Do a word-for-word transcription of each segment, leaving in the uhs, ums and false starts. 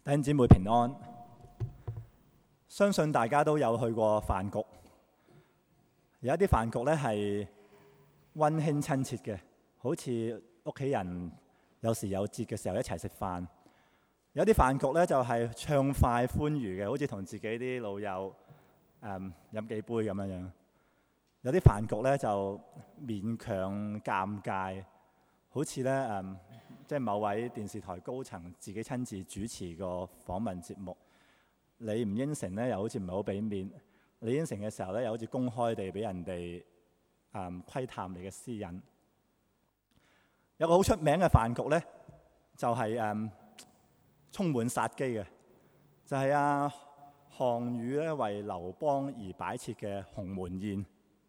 弟兄姊妹平安，相信大家都有去過飯局，有一啲飯局咧係溫馨親切嘅，好似屋企人有時有節嘅時候一齊食飯；有啲飯局咧就係暢快歡愉嘅，好似同自己啲老友誒飲幾杯咁樣樣；有啲飯局咧就勉強尷尬，好似咧誒。即係某位電視台高層自己親自主持個訪問節目，你唔應承咧，又好似唔係好俾面；你應承嘅時候咧，又好似公開地俾人哋誒窺探你嘅私隱。有個好出名嘅飯局咧，就係、是、誒、嗯、充滿殺機嘅，就係、是、阿項羽咧為劉邦而擺設嘅鴻門宴。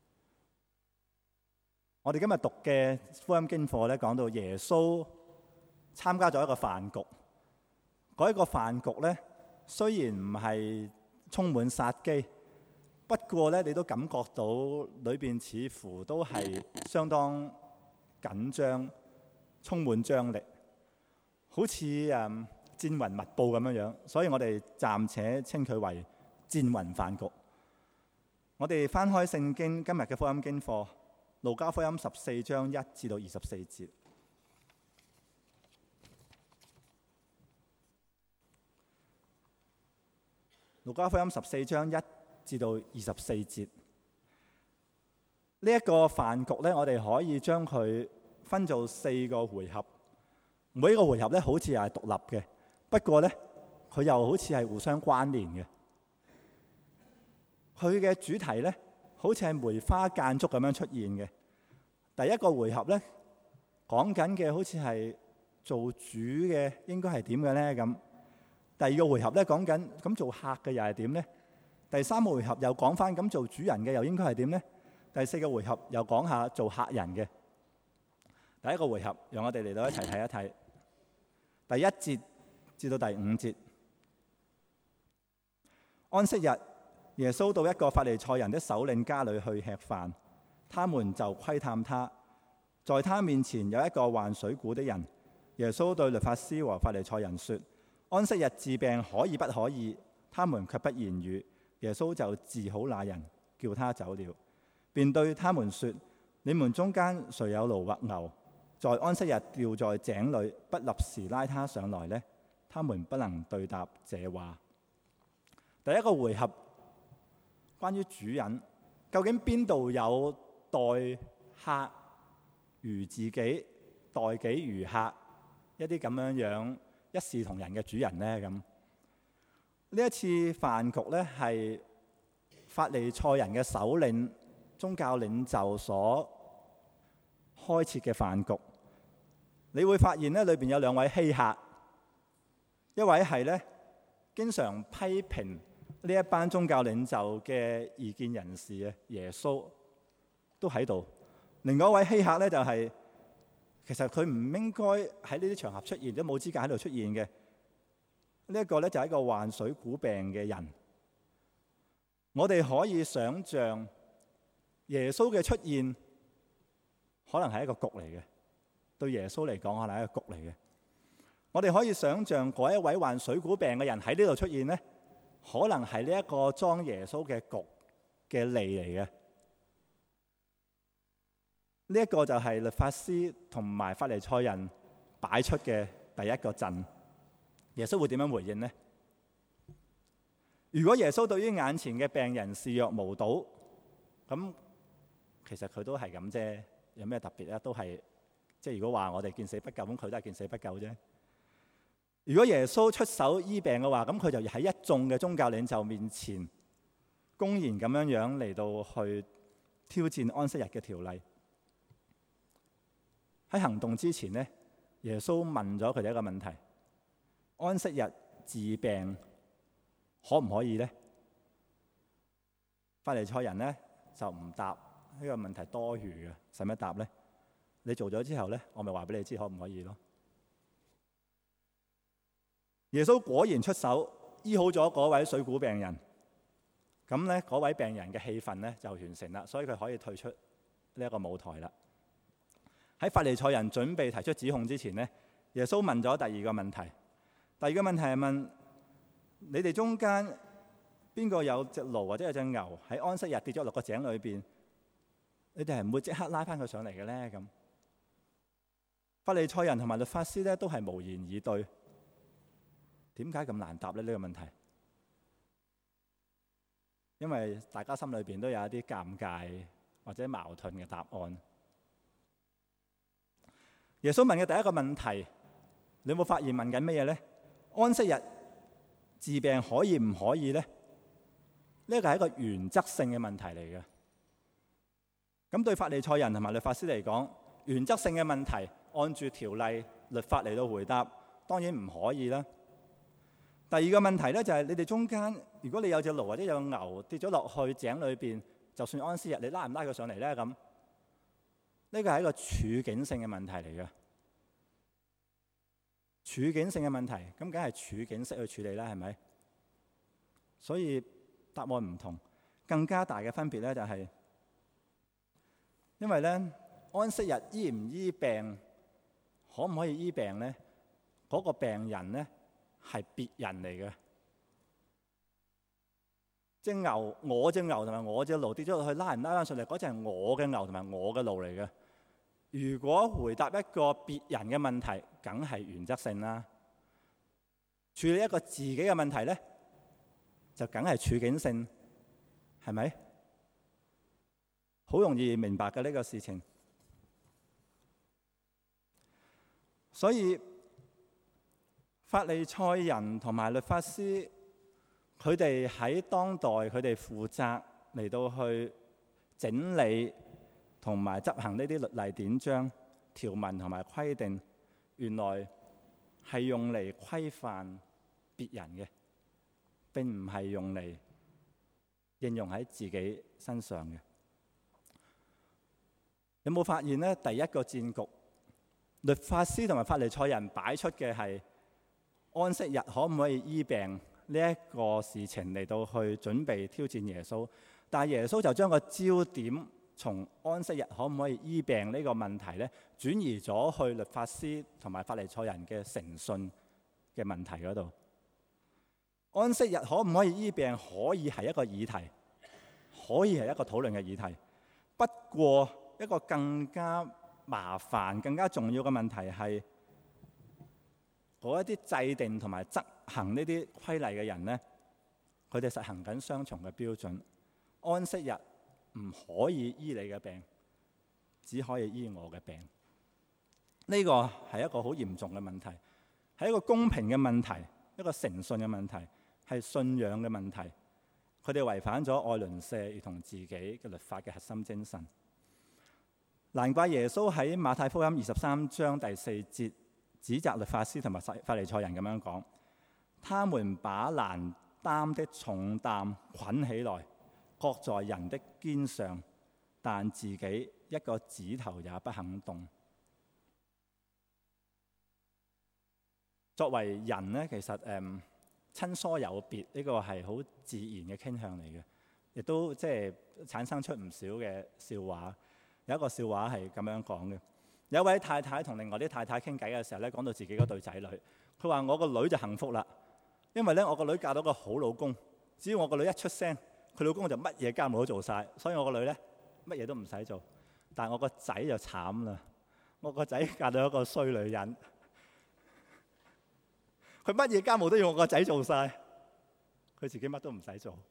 我哋今日讀嘅福音經課咧，講到耶穌參加咗一個飯局，嗰一個飯局咧，雖然唔係充滿殺機，不過咧，你都感覺到裏邊似乎都係相當緊張，充滿張力，好似誒戰雲密佈咁樣樣。所以我哋暫且稱佢為戰雲飯局。我哋翻開聖經今日嘅福音經課，路加福音十四章一至到二十四節。路加福音十四章一至到二十四節，呢、這、一個飯局咧，我哋可以將佢分做四個回合，每一個回合咧好似係獨立嘅，不過咧佢又好似係互相關聯嘅。佢嘅主題咧好似係梅花間竹咁樣出現嘅。第一個回合咧講緊嘅好似係做主嘅應該係點嘅咧咁。第二個回合咧講緊咁做客嘅又係點呢？第三個回合又講翻咁做主人嘅又應該係點呢？第四個回合又講下做客人嘅。第一個回合，讓我哋嚟到一齊睇一睇。第一節至到第五節，安息日，耶穌到一個法利賽人的首領家裏去吃飯，他們就窺探他。在他面前有一個患水臌的人，耶穌對律法師和法利賽人說：安息日治病可以不可以？他們卻不言語。耶穌就治好那人，叫他走了，便對他們說：你們中間誰有驢或牛，在安息日掉在井裏，不立時拉他上來呢？他們不能對答這話。第一個回合關於主人，究竟邊度有待客如自己，待己如客一啲咁樣樣一視同仁嘅主人呢？咁呢一次飯局呢，係法利賽人嘅首領、宗教領袖所開設嘅飯局。你會發現呢，裏邊有兩位稀客，一位係呢經常批評呢一班宗教領袖嘅異見人士啊，耶穌都喺度。另外一位稀客呢，就係、是。其實佢唔應該喺呢啲場合出現，都冇資格喺度出現嘅。呢、這、一個咧就係一個患水臌病嘅人。我哋可以想像耶穌嘅出現，可能係一個局嚟嘅。對耶穌嚟講，可能係一個局嚟嘅。我哋可以想像嗰一位患水臌病嘅人喺呢度出現呢，可能係呢一個裝耶穌嘅局嘅利嚟嘅。呢、這、一個就係律法師同埋法利賽人擺出嘅第一個陣。耶穌會點樣回應呢？如果耶穌對於眼前嘅病人視若無睹，咁其實佢都係咁啫，有咩特別咧？都係即係如果話我哋見死不救，咁佢都係見死不救啫。如果耶穌出手醫病嘅話，咁佢就喺一眾嘅宗教領袖面前公然咁樣樣嚟到去挑戰安息日嘅條例。喺行動之前呢，耶穌問咗佢哋一個問題：安息日治病可唔可以呢？法利賽人呢就唔答呢個問題，多餘嘅，使乜答呢？你做咗之後呢，我咪話俾你知可唔可以咯。耶穌果然出手醫好咗嗰位水臌病人，咁呢嗰位病人嘅氣氛呢就完成啦，所以佢可以退出呢一個舞台啦。喺法利賽人準備提出指控之前呢，耶穌問咗第二個問題。第二個問題係問你哋中間邊個有隻驢或者有隻牛喺安息日跌咗落個井裏邊，你哋係唔會即刻拉翻佢上嚟嘅咧？咁法利賽人同埋律法師咧都係無言以對。點解咁難答咧？呢個問題，因為大家心裏邊都有一啲尷尬或者矛盾嘅答案。耶穌問嘅第一個問題，你有冇發現問緊乜嘢咧？安息日治病可以唔可以咧？呢個係一個原則性嘅問題嚟嘅。咁對法利賽人同埋律法師嚟講，原則性嘅問題，按住條例律法嚟到回答，當然唔可以啦。第二個問題咧就係、是、你哋中間，如果你有隻驢或者有牛跌咗落去井裏邊，就算安息日，你拉唔拉佢上嚟咧？咁呢個係一個處境性嘅問題嚟嘅。處境性嘅問題，咁梗係處境式去處理啦，係咪？所以答案唔同，更加大嘅分別咧就係、是，因為咧安息日醫唔醫病，可唔可以醫病咧？嗰、那個病人咧係別人嚟嘅。隻牛，我隻牛同埋我隻驢跌咗落去，拉唔拉翻上嚟？嗰隻係我嘅牛同埋我嘅驢嚟嘅。如果回答一個別人嘅問題，梗係原則性啦。處理一個自己嘅問題咧，就梗係處境性，係咪？好容易明白嘅呢個事情。所以法利賽人同埋律法師，佢哋喺當代，佢哋負責嚟到去整理同埋執行呢啲律例典章、條文同埋規定，原來係用嚟規範別人嘅，並唔係用嚟應用喺自己身上嘅。有冇發現呢？第一個戰局，律法師同埋法利賽人擺出嘅係安息日可唔可以醫病呢一個事情嚟到去準備挑戰耶穌，但係耶穌就將個焦點從安息日可唔可以醫病呢個問題咧，轉移咗去律法師同埋法利賽人嘅誠信嘅問題嗰度。安息日可唔可以醫病，可以係一個議題，可以係一個討論嘅議題。不過一個更加麻煩、更加重要嘅問題係，嗰一啲制定同埋執行呢啲規例嘅人咧，佢哋實行緊雙重嘅標準。安息日唔可以醫你嘅病，只可以醫我嘅病。呢個係一個好嚴重嘅問題，係一個公平嘅問題，一個誠信嘅問題，係信仰嘅問題。佢哋違反咗愛鄰舍如同自己嘅律法嘅核心精神。難怪耶穌喺馬太福音二十三章第四節指責律法師同埋法利賽人咁樣講：他們把難擔的重擔捆起來，擱在人的肩上，但自己一個指頭也不肯動。作為人呢，其實誒、嗯、親疏有別呢個係好自然嘅傾向嚟嘅，亦都即係產生出唔少嘅笑話。有一個笑話係咁樣講嘅：有一位太太同另外啲太太傾偈嘅時候咧，講到自己嗰對仔女，佢話：我個女就幸福啦，因為咧我個女嫁到個好老公，只要我個女一出聲，佢老公就乜嘢家務都做晒，所以我個女咧乜嘢都唔使做。但係我個仔就慘啦，我個仔嫁到一個衰女人，佢乜嘢家務都要我個仔做晒，佢自己乜都唔使做。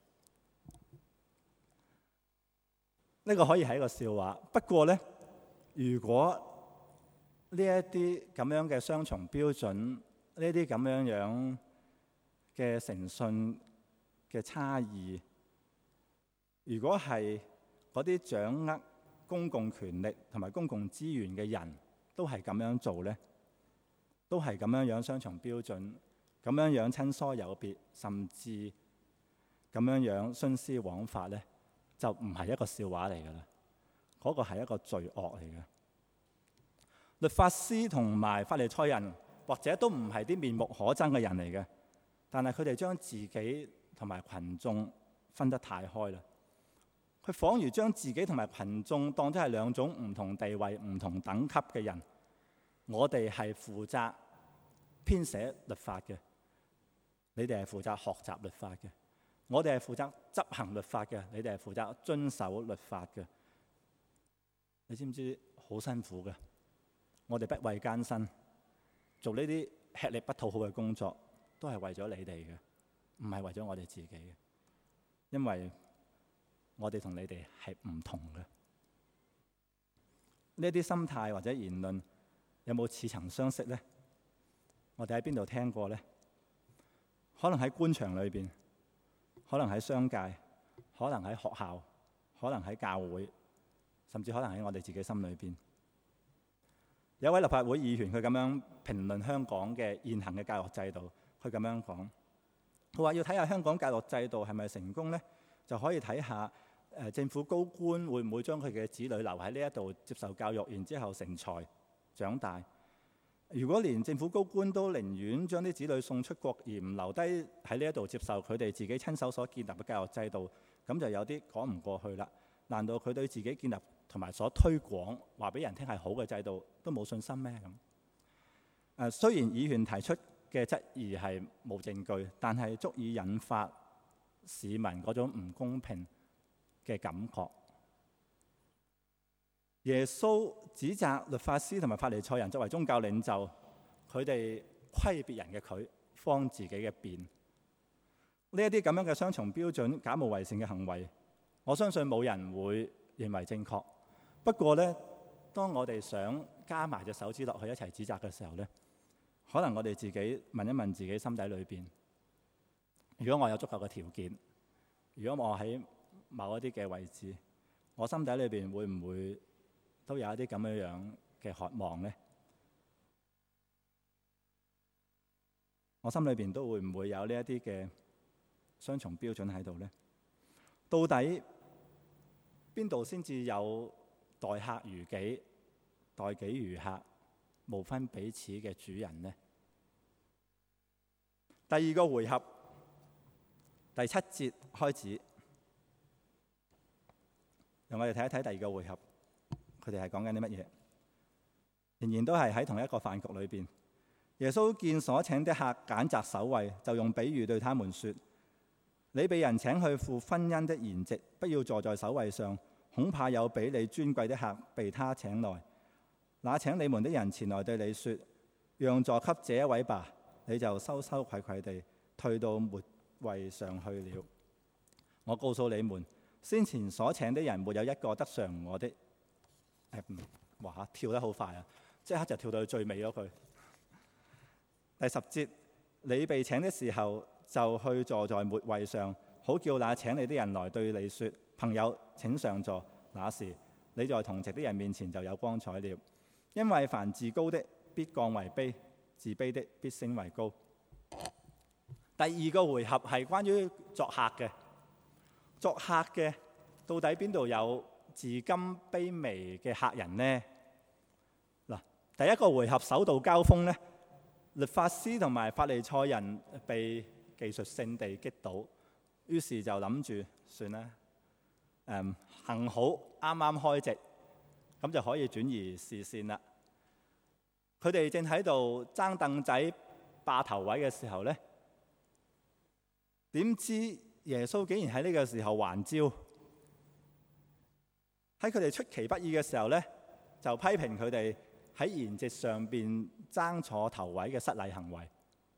呢個可以係一個笑話，不過咧，如果呢一啲咁樣嘅雙重標準，呢啲咁樣樣嘅誠信嘅差異，如果係嗰啲掌握公共權力同埋公共資源嘅人都係咁樣做咧，都係咁樣樣雙重標準，咁樣樣親疏有別，甚至咁樣樣徇私枉法咧，就唔係一個笑話嚟㗎啦，嗰個係一個罪惡嚟嘅。律法師同埋法利賽人，或者都唔係啲面目可憎嘅人嚟嘅，但係佢哋將自己同埋群眾分得太開啦。佢仿如將自己同埋群眾當作係兩種唔同地位、唔同等級嘅人。我哋係負責編寫律法嘅， 你哋係負責學習律法嘅；我哋係負責執行律法嘅，你哋係負責遵守律法嘅。你知唔知好辛苦嘅？我哋不畏艱辛，做呢啲吃力不討好嘅工作，都係為咗你哋嘅，唔係為咗我哋自己嘅。因為我哋同你哋係唔同嘅。呢啲心態或者言論有冇似曾相識呢？我哋喺邊度聽過呢？可能喺官場裏邊，可能喺商界，可能喺學校，可能喺教會，甚至可能喺我哋自己心裏邊。有一位立法會議員，佢咁樣評論香港嘅現行嘅教育制度，佢咁樣講，佢話要睇下香港教育制度係咪成功呢，就可以睇下誒政府高官會唔會將佢嘅子女留喺呢一度接受教育，然之後成才長大。如果連政府高官都寧願將啲子女送出國而唔留低喺呢一度接受佢哋自己親手所建立嘅教育制度，咁就有啲講唔過去啦。難道佢對自己建立同埋所推廣話俾人聽係好嘅制度都冇信心咩？咁誒，雖然議員提出嘅質疑係冇證據，但係足以引發市民嗰種唔公平嘅感覺。耶穌指責律法師同埋法利賽人作為宗教領袖，佢哋虧別人嘅佢，方自己嘅便。呢一啲咁樣嘅雙重標準、假冒為善嘅行為，我相信冇人會認為正確。不過呢，當我哋想加埋隻手指落去一齊指責嘅時候呢，可能我哋自己問一問自己心底裏邊，如果我有足夠嘅條件，如果我喺某一啲嘅位置，我心底裏邊會唔會都有一啲咁樣樣嘅渴望呢？我心裏邊都會唔會有呢一啲嘅雙重標準喺度呢？到底邊度先至有待客如己、待己如客、無分彼此嘅主人呢？第二個回合，第七節開始，讓我哋睇一睇第二個回合，佢哋係講緊啲乜嘢？仍然都係喺同一個飯局裏邊。耶穌見所請的客揀擇首位，就用比喻對他們說：你被人請去赴婚姻的筵席，不要坐在首位上，恐怕有比你尊貴的客被他請來。那請你們的人前來對你說：讓座給這一位吧，你就羞羞愧愧地退到末位上去了。我告訴你們，先前所請的人沒有一個得嘗我的。誒，哇，跳得好快啊！即刻就跳到去最尾咗佢。第十節，你被請的時候，就去坐在末位上，好叫那請你的人來對你說：朋友，請上座。那時你在同席的人面前就有光彩了。因為凡自高的必降為卑，自卑的必升為高。第二個回合係關於作客嘅。作客嘅到底邊度有自甘卑微嘅客人呢？嗱，第一個回合首度交鋒呢，律法師同埋法利賽人被技術性地擊倒，於是就諗住算啦。誒，幸好啱啱開席，咁就可以轉移視線啦。佢哋正喺度爭凳仔霸頭位嘅時候呢，點知耶穌竟然喺呢個時候還招。喺佢哋出其不意嘅時候呢，就批評佢哋喺筵席上邊爭坐頭位嘅失禮行為。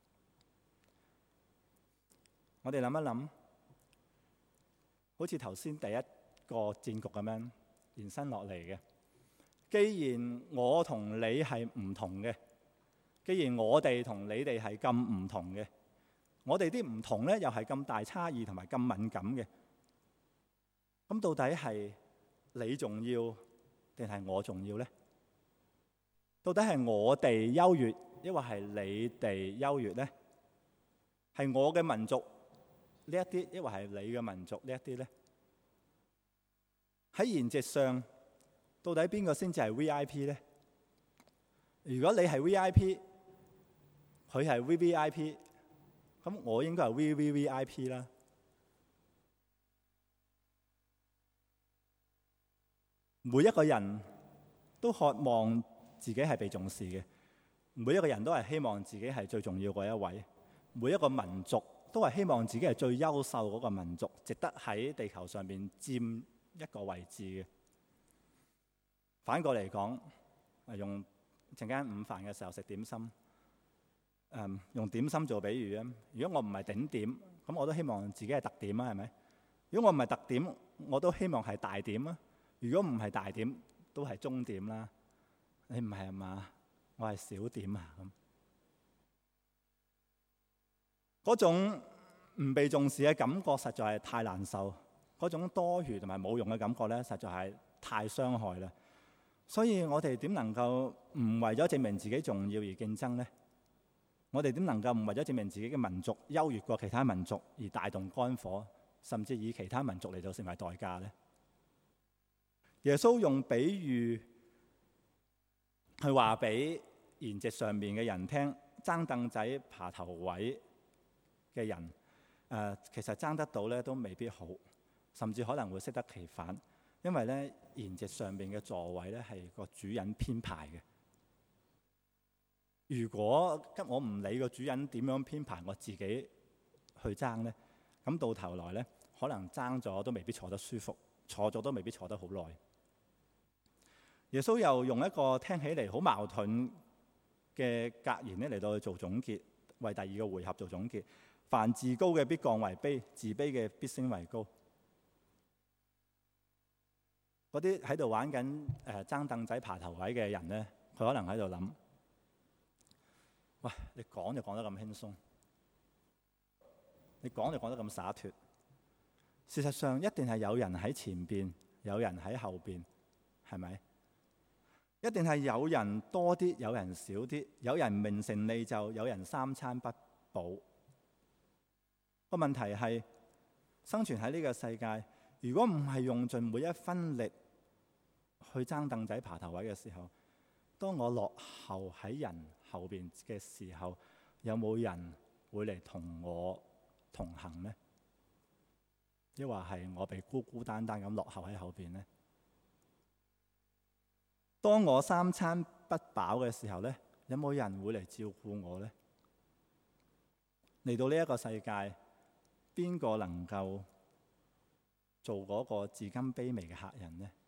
我哋諗一諗，好似頭先第一個戰局咁樣延伸落嚟嘅。既然我同你係唔同嘅，既然我哋同你哋係咁唔同嘅，我哋啲唔同呢又係咁大差異同埋咁敏感嘅，咁到底係你重要定係我重要呢？到底係我哋優越，抑或係你哋優越呢？係我嘅民族呢一啲，抑或係你嘅民族呢一啲呢？喺筵席上，到底邊個先至係 V I P 呢？如果你係 V I P， 佢係 V V I P， 咁我應該係 V V V I P 啦。每一個人都渴望自己係被重視嘅，每一個人都係希望自己係最重要嗰一位， 每一個民族都係希望自己係最優秀嗰個民族，值得喺地球上面佔一個位置嘅。反過嚟講，用陣間午飯嘅時候食點心，嗯，用點心做比喻啊。如果我唔係頂點，咁我都希望自己係特點啊，係咪？如果我唔係特點，我都希望係大點啊。如果唔係大點，都係中點啦。你唔係啊嘛？我係小點啊咁。嗰種唔被重視嘅感覺實在係太難受，嗰種多餘同埋冇用嘅感覺咧，實在係太傷害啦。所以我哋點能夠唔為咗證明自己重要而競爭呢？我哋點能夠唔為咗證明自己嘅民族優越過其他民族而大動肝火，甚至以其他民族嚟到成為代價呢？耶穌用比喻去話俾筵席上面嘅人聽，爭凳仔爬頭位嘅人，誒、呃、其實爭得到咧都未必好，甚至可能會適得其反，因為咧筵席上面嘅座位咧係個主人編排嘅。如果我唔理個主人點樣編排，我自己去爭咧，咁到頭來咧可能爭咗都未必坐得舒服，坐咗都未必坐得好耐。耶穌又用一個聽起嚟好矛盾嘅格言咧嚟到去做總結，為第二個回合做總結。凡自高嘅必降為卑，自卑嘅必升為高。嗰啲喺度玩緊誒爭凳仔爬頭位嘅人咧，佢可能喺度諗：喂，你講就講得咁輕鬆，你講就講得咁灑脫。事實上，一定係有人喺前邊，有人喺後邊，係咪？一定係有人多啲，有人少啲，有人名成利就，有人三餐不保。個問題係生存喺呢個世界，如果唔係用盡每一分力去爭凳仔爬頭位嘅時候，當我落後喺人後邊嘅時候，有冇人會嚟同我同行呢？抑或係我被孤孤單單咁落後喺後邊呢？當我三餐不飽嘅時候呢，有冇人會嚟照顧我呢？嚟到呢一個世界，邊個能夠做嗰個至今卑微嘅客人呢？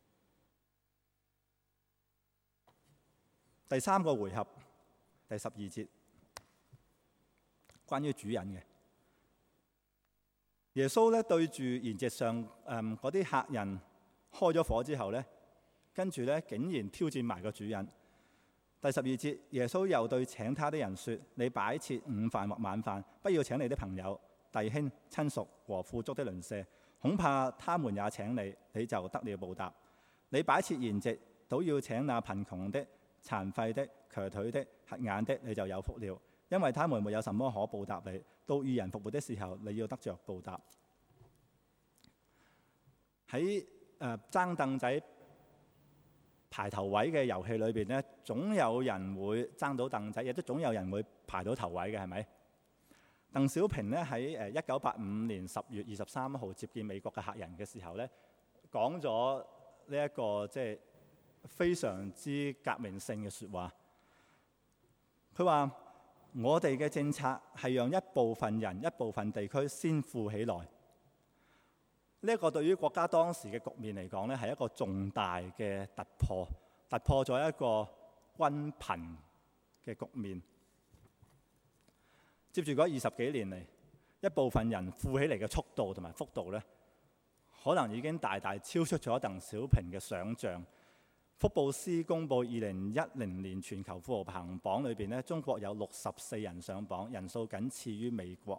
第三個回合，第十二節，關於主人嘅。耶穌咧對住筵席上誒嗰啲客人開咗火之後咧，跟住咧竟然挑戰埋個主人。第十二節，耶穌又對請他的人說：你擺設午飯或晚飯，不要請你的朋友、弟兄、親屬和富足的鄰舍，恐怕他們也請你，你就得了報答。你擺設筵席，倒要請那貧窮的、殘廢的、瘸腿的、瞎眼的，你就有福了，因為他們沒有什麼可報答你。到義人復活的時候，你要得着報答。喺誒爭凳仔排頭位嘅遊戲裏邊咧，總有人會爭到凳仔，亦都總有人會排到頭位嘅，係咪？鄧小平咧喺誒一九八五年十月二十三號接見美國嘅客人嘅時候咧，講咗呢一個即係非常之革命性嘅説話。佢話：我哋嘅政策係讓一部分人、一部分地區先富起來。呢一個對於國家當時嘅局面嚟講咧，係一個重大嘅突破，突破咗一個均貧嘅局面。接住嗰二十幾年嚟，一部分人富起嚟嘅速度同埋幅度咧，可能已經大大超出咗鄧小平嘅想像。福布斯公佈二零一零年全球富豪排行榜裏邊咧，中國有六十四人上榜，人數僅次於美國。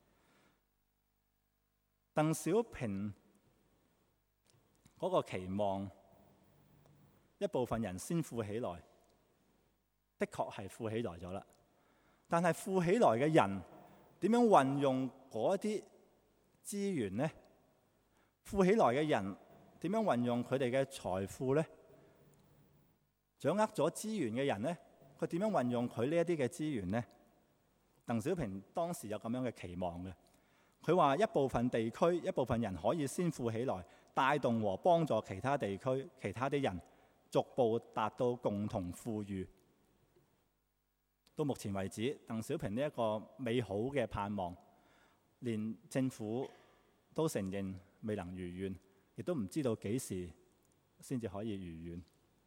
鄧小平嗰個期望，一部分人先富起來，的確係富起來咗啦。但係富起來嘅人點樣運用嗰啲資源呢？富起來嘅人點樣運用佢哋嘅財富呢？掌握咗資源嘅人呢，佢點樣運用佢呢一啲嘅資源呢？鄧小平當時有咁樣嘅期望嘅。佢話一部分地區、一部分人可以先富起來，帶動和幫助其他地區、其他啲人逐步達到共同富裕。 到目前為止，鄧小平呢一個美好嘅盼望，連政府都承認未能如願，亦都唔知道幾時先至可以如願。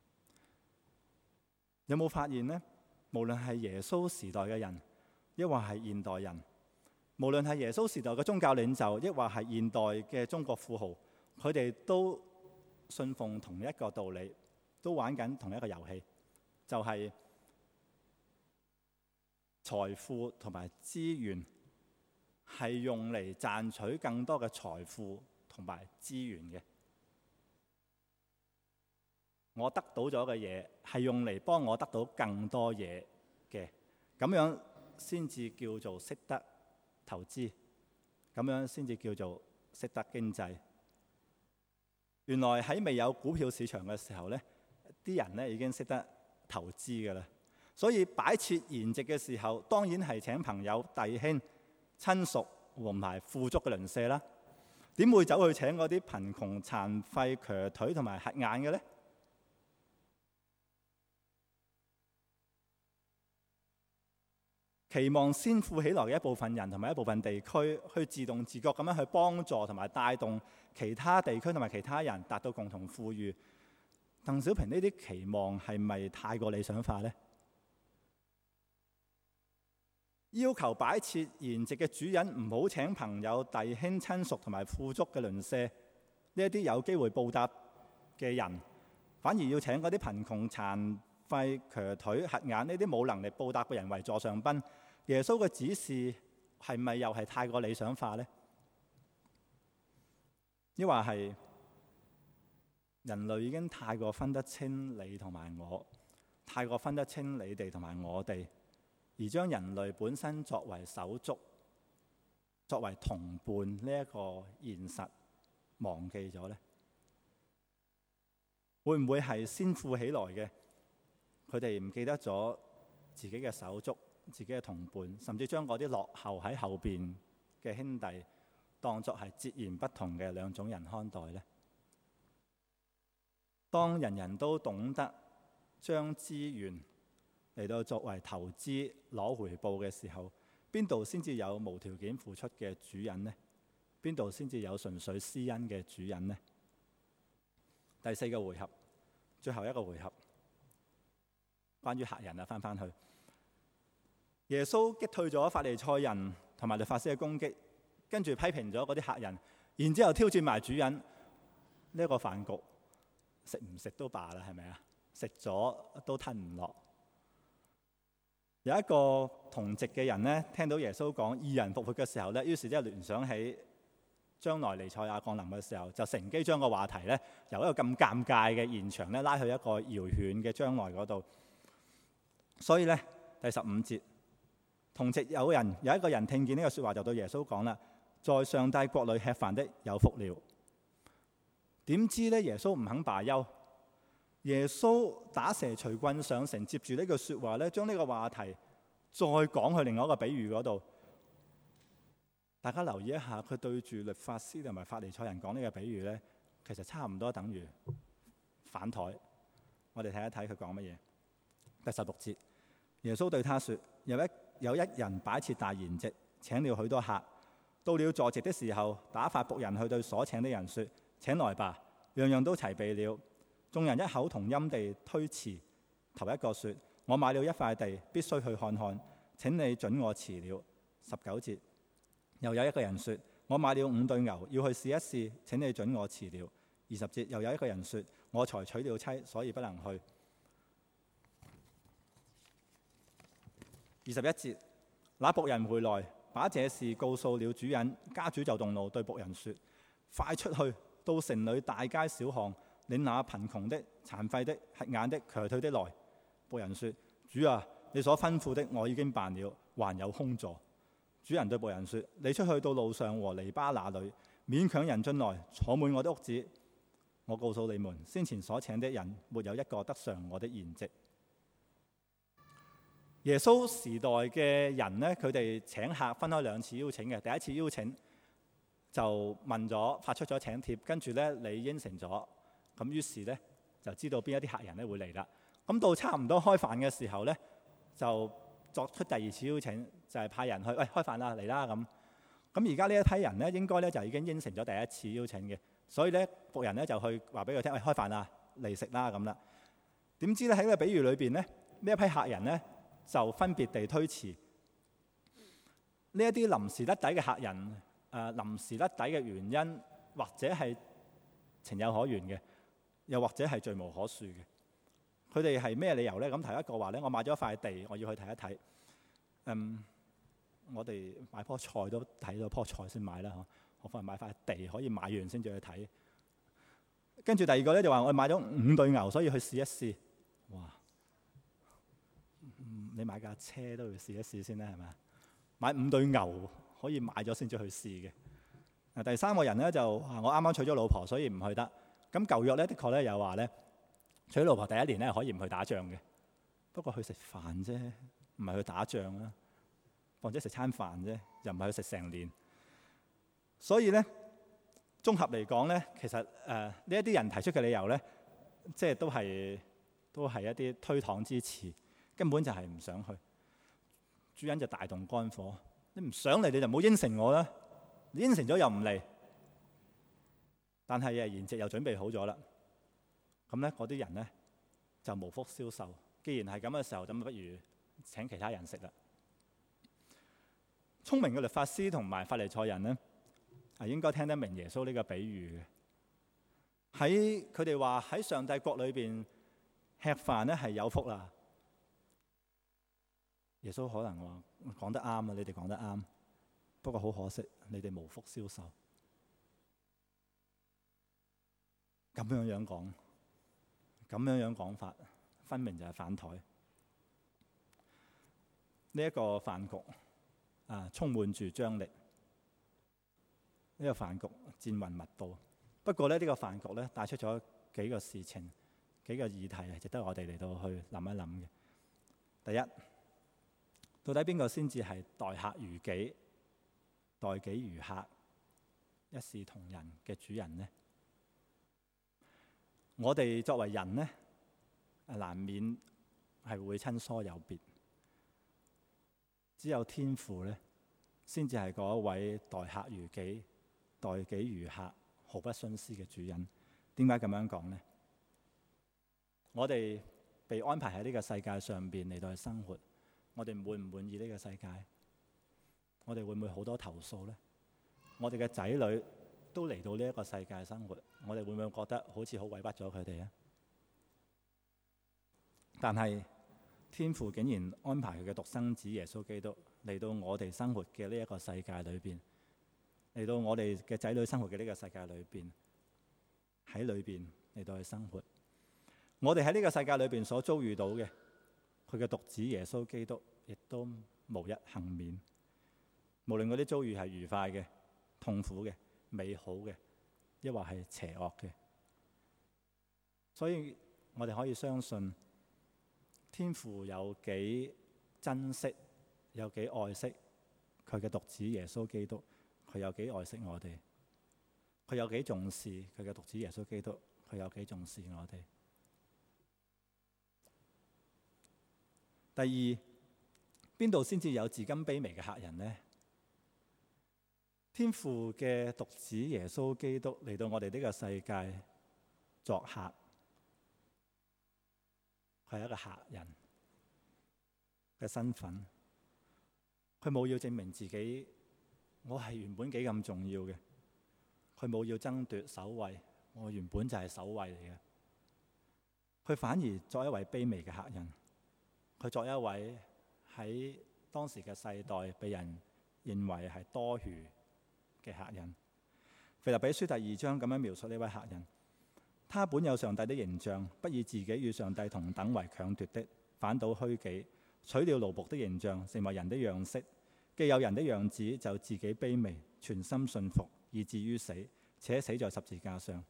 有冇發現呢？無論係耶穌時代嘅人，抑或係現代人，無論係耶穌時代嘅宗教領袖，抑或係現代嘅中國富豪，佢哋都信奉同一個道理，都玩緊同一個遊戲，就係財富同埋資源係用嚟賺取更多嘅財富同埋資源嘅。我得到咗嘅嘢係用嚟幫我得到更多嘢嘅，咁樣先至叫做識得投資，咁樣先至叫做識得經濟。原來喺未有股票市場嘅時候呢，啲人呢已經識得投資㗎啦。所以擺設筵席嘅時候，當然係請朋友、弟兄、親屬和埋富足嘅鄰舍啦。點會走去請嗰啲貧窮、殘廢、瘸腿同埋瞎眼嘅呢？期望先富起來嘅一部分人同埋一部分地區，去自動自覺咁樣去幫助同埋帶動其他地區同埋其他人達到共同富裕。鄧小平呢啲期望係咪太過理想化呢？要求擺設筵席嘅主人唔好請朋友、弟兄、親屬同埋富足嘅鄰舍，呢一啲有機會報答嘅人，反而要請嗰啲貧窮、殘廢、瘸腿、瞎眼呢啲冇能力報答嘅人為座上賓。耶穌嘅指示係咪又係太過理想化呢？抑或係人類已經太過分得清你同埋我，太過分得清你哋同埋我哋，而將人類本身作為手足、作為同伴呢一個現實忘記咗呢？會唔會係先富起來嘅，佢哋唔記得咗自己嘅手足、自己嘅同伴，甚至將嗰啲落後喺後邊嘅兄弟當作係截然不同嘅兩種人看待呢？當人人都懂得將資源嚟到作為投資攞回報嘅時候，邊度先至有無條件付出嘅主人呢？邊度先至有純粹施恩嘅主人呢？第四個回合，最後一個回合，關於客人啊，翻翻去。耶穌擊退咗法利賽人同埋律法師嘅攻擊，跟住批評咗嗰啲客人，然之後挑戰埋主人。呢一個飯局食唔食都罷啦，係咪啊？食咗都吞唔落。有一個同席嘅人呢，聽到耶穌講義人復活嘅時候呢，於是即係聯想起將來彌賽亞降臨嘅時候，就乘機將個話題呢由一個咁尷尬嘅現場呢拉去一個遙遠嘅將來嗰度。所以呢，第十五節。同席有人有一個人聽見呢個說話，就對耶穌講啦：在上帝國裏吃飯的有福了。點知咧，耶穌唔肯罷休。耶穌打蛇隨棍上乘，接住呢句說話咧，將呢個話題再講去另外一個比喻嗰度。大家留意一下，佢對住律法師同埋法利賽人講呢個比喻咧，其實差唔多等於反台。我哋睇一睇佢講乜嘢。第十六節，耶穌對他說：有一有一人擺設大筵席，請了許多客。到了坐席的時候，打發僕人去對所請的人說：請來吧，樣樣都齊備了。眾人一口同音地推辭。頭一個說：我買了一塊地，必須去看看，請你准我辭了。十九節，又有一個人說：我買了五對牛，要去試一試，請你准我辭了。二十節，又有一個人說：我才娶了妻，所以不能去。二十一節，那僕人回來，把這事告訴了主人，家主就動怒，對僕人說：快出去，到城裏大街小巷，領那貧窮的、殘廢的、瞎眼的、瘸腿的來。僕人說：主啊，你所吩咐的我已經辦了，還有空座。主人對僕人說：你出去到路上和籬笆那裏，勉強人進來，坐滿我的屋子。我告訴你們，先前所請的人沒有一個得嘗我的筵席。耶穌時代嘅人呢，佢哋請客分開兩次邀請嘅。第一次邀請就問咗，發出咗請帖，跟住咧你應承咗，咁於是咧就知道邊一啲客人咧會嚟啦。咁到差唔多開飯嘅時候咧，就作出第二次邀請，就係、是、派人去，喂、哎、開飯啦，嚟啦咁。咁而家呢一批人咧，應該咧就已經應承咗第一次邀請嘅，所以咧僕人咧就去話俾佢聽，喂、哎、開飯啦，嚟食啦咁啦。點知咧喺呢個比喻裏邊咧，呢一批客人咧就分別地推辭。呢一啲臨時甩底嘅客人，誒、呃、臨時甩底嘅原因，或者係情有可原嘅，又或者係罪無可恕嘅。佢哋係咩理由咧？咁頭一個話咧，我買咗一塊地，我要去睇一睇。嗯，我哋買棵菜都睇咗棵菜先買啦，嗬。何況係買塊地，可以買完先至去睇。跟住第二個咧就話我買咗五對牛，所以去試一試。哇！你買架車都要試一試先啦，係咪？買五對牛可以買咗先至去試嘅。嗱，第三個人咧就話我啱啱娶咗老婆，所以唔去得。咁舊約咧，的確咧有話咧，娶老婆第一年咧可以唔去打仗嘅，不過去食飯啫，唔係去打仗啊。或者食餐飯啫，又唔係去食成年。所以咧，綜合嚟講咧，其實誒呢一啲人提出嘅理由咧，即係都係都係一啲推搪之詞，根本就係唔想去。主人就大動肝火，你唔想嚟你就唔好應承我啦。你應承咗又唔嚟，但係誒筵席又準備好咗啦。咁咧嗰啲人咧就無福消受。既然係咁嘅時候，咁不如請其他人食啦。聰明嘅律法師同埋法利賽人咧，係應該聽得明耶穌呢個比喻嘅。喺佢哋話喺上帝國裏邊吃飯咧係有福啦。耶穌可能話講得啱啊，你哋講得啱。不過好可惜，你哋無福消受。咁樣樣講，咁樣樣講法，分明就係反台。呢一個飯局啊，充滿住張力。呢個飯局戰雲密布。不過咧，呢個飯局咧帶出咗幾個事情、幾個議題係值得我哋嚟到去諗一諗嘅。第一，到底邊個先至係待客如己、待己如客、一視同仁嘅主人呢？我哋作為人呢，難免係會親疏有別。只有天父咧，先至係嗰一位待客如己、待己如客、毫不徇私嘅主人。點解咁樣講呢？我哋被安排喺呢個世界上邊嚟到去生活，我哋滿唔滿意呢個世界？我哋會唔會好多投訴呢？我哋嘅仔女都嚟到呢一個世界生活，我哋會唔會覺得好似好委屈咗佢哋啊？但係天父竟然安排佢嘅獨生子耶穌基督嚟到我哋生活嘅呢一個世界裏邊，嚟到我哋嘅仔女生活嘅呢個世界裏邊，喺裏邊嚟到去生活。我哋喺呢個世界裏邊所遭遇到嘅，佢嘅獨子耶穌基督亦都無一幸免。無論嗰啲遭遇係愉快嘅、痛苦嘅、美好嘅，抑或係邪惡嘅，所以我哋可以相信天父有幾珍惜、有幾愛惜佢嘅獨子耶穌基督，佢有幾愛惜我哋，佢有幾重視佢嘅獨子耶穌基督，佢有幾重視我哋。第二，邊度先至有自甘卑微嘅客人呢？天父嘅獨子耶穌基督嚟到我哋呢個世界作客，佢係一個客人嘅身份。佢冇要證明自己，我係原本幾咁重要嘅。佢冇要爭奪首位，我原本就係首位嚟嘅。佢反而作一位卑微嘅客人。佢作一位喺當時嘅世代被人認為係多餘嘅客人。腓立比書第二章咁樣描述呢位客人：他本有上帝的形象，不以自己與上帝同等為強奪的，反倒虛己，取了奴僕的形象，成為人的樣式。既有人的樣子，就自己卑微，全心信服，以至於死，且死在十字架上。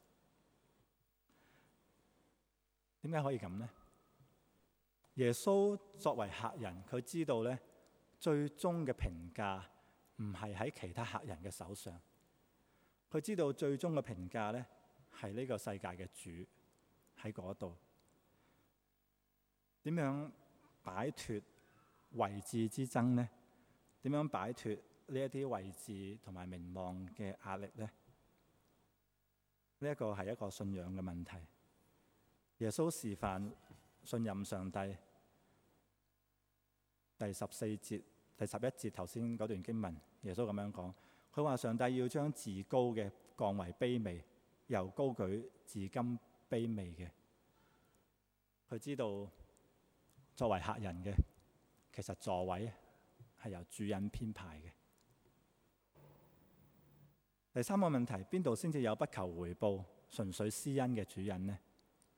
點解可以咁呢？耶穌作為客人，佢知道咧，最終嘅評價唔係喺其他客人嘅手上。佢知道最終嘅評價咧，係呢個世界嘅主喺嗰度。點樣擺脫位置之爭呢？點樣擺脫呢一啲位置同埋名望嘅壓力呢？呢一個係一個信仰嘅問題。耶穌示範信任上帝。第十四節、第十一節頭先嗰段經文，耶穌咁樣講，佢話上帝要將自高嘅降為卑微，由高舉至今卑微嘅。佢知道作為客人嘅，其實座位係由主人編排嘅。第三個問題，邊度先至有不求回報、純粹施恩嘅主人呢？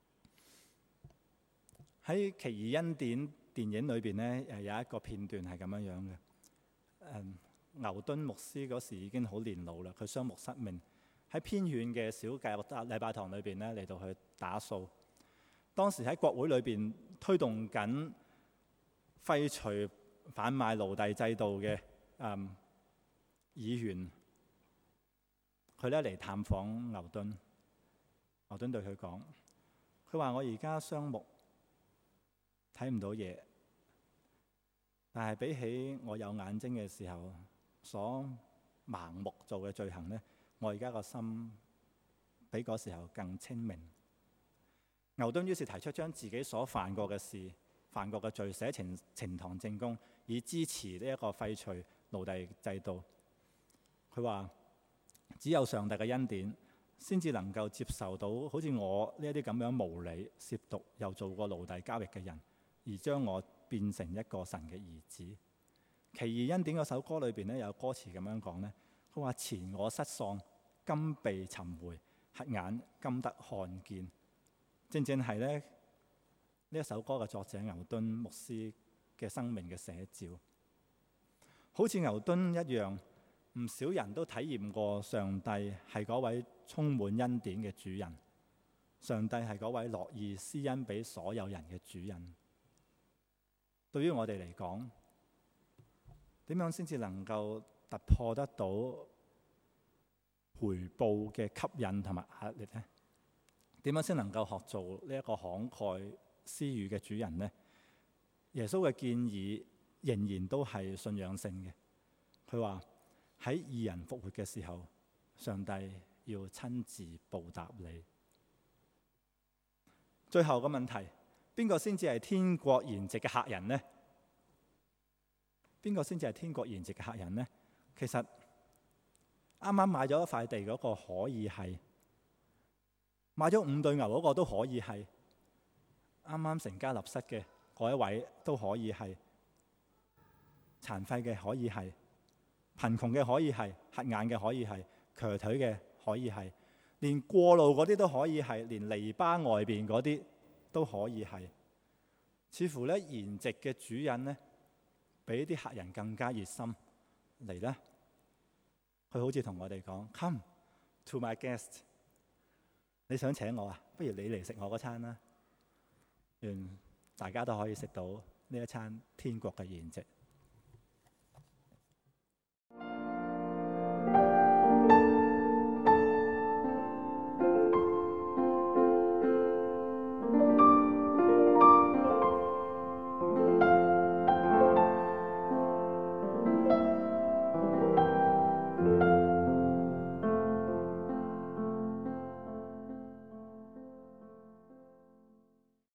喺《奇異恩典》電影裏邊呢，誒有一個片段係咁樣樣嘅。誒，牛頓牧師嗰時已經好年老啦，佢雙目失明，喺偏遠嘅小教禮拜堂裏邊呢嚟到去打掃。當時喺國會裏邊推動緊廢除販賣奴隸制度嘅誒議員，佢咧嚟探訪牛頓。牛頓對佢講：佢話我而家雙目睇唔到嘢，但係比起我有眼睛嘅時候所盲目做嘅罪行呢，我而家個心比嗰時候更清明。牛頓於是提出將自己所犯過嘅事、犯過嘅罪寫成呈堂證供，以支持呢一個廢除奴隸制度。佢話只有上帝嘅恩典，先至能夠接受到好似我呢一啲咁樣無理、褻瀆又做過奴隸交易嘅人，而將我變成一個神嘅兒子。奇異恩典嗰首歌裏邊咧有歌詞咁樣講咧，佢話前我失喪，今被尋回，瞎眼今得看見。正正係咧呢一首歌嘅作者牛頓牧師嘅生命嘅寫照。好似牛頓一樣，唔少人都體驗過上帝係嗰位充滿恩典嘅主人，上帝係嗰位樂意施恩俾所有人嘅主人。對於我哋嚟講，點樣先至能夠突破得到回報嘅吸引同埋壓力呢？點樣先能夠學做呢一個慷慨施予嘅主人呢？耶穌嘅建議仍然都係信仰性嘅。佢話喺義人復活嘅時候，上帝要親自報答你。最後個問題，邊個先至係天國筵席嘅客人呢？邊個先至係天國筵席嘅客人呢？其實啱啱買咗一塊地嗰個可以係，買咗五對牛嗰個都可以係，啱啱成家立室嘅嗰一位都可以係，殘廢嘅可以係，貧窮嘅可以係，瞎眼嘅可以係，瘸腿嘅可以係，連過路嗰啲都可以係，連籬笆外邊嗰啲都可以係。似乎咧筵席嘅主人咧，比啲客人更加熱心嚟啦。佢好似同我哋講 ：Come to my guest。你想請我啊？不如你嚟食我嗰餐啦。願大家都可以食到呢一餐天國嘅筵席。